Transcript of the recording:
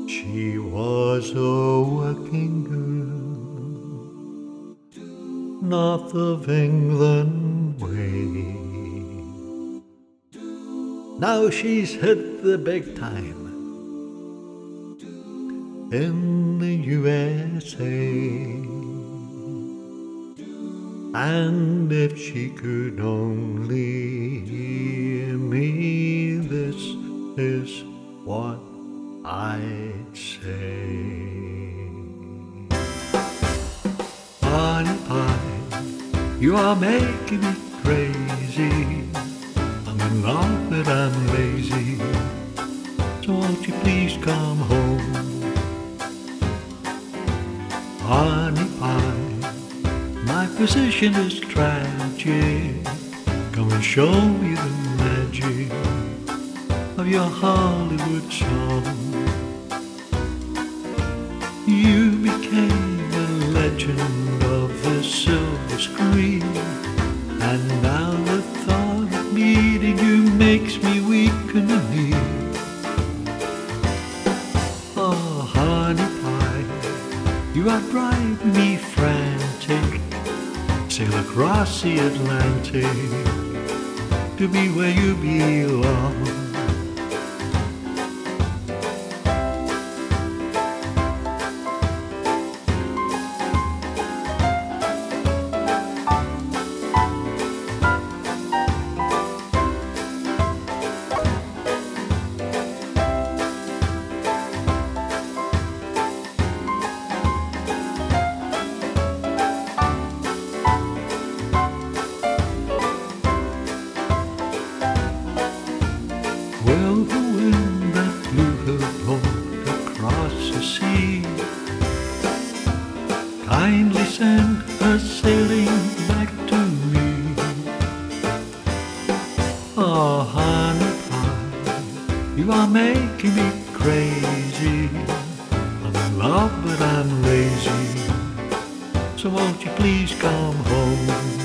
She was a working girl, north of England way. Now she's hit the big time in the USA. And if she could only hear me, this is what I'd say. Honey pie, you are making me crazy. I'm in love but I'm lazy, so won't you please come home? Honey pie, my position is tragic. Come and show me the magic of your Hollywood song. You became a legend of the silver screen, and now the thought of meeting you makes me weak and weak. Oh, honey pie, you are driving me frantic. Sail across the Atlantic to be where you belong. Well, the wind that blew her boat across the sea kindly sent her sailing back to me. Oh, honey pie, you are making me crazy. I'm in love but I'm lazy, so won't you please come home?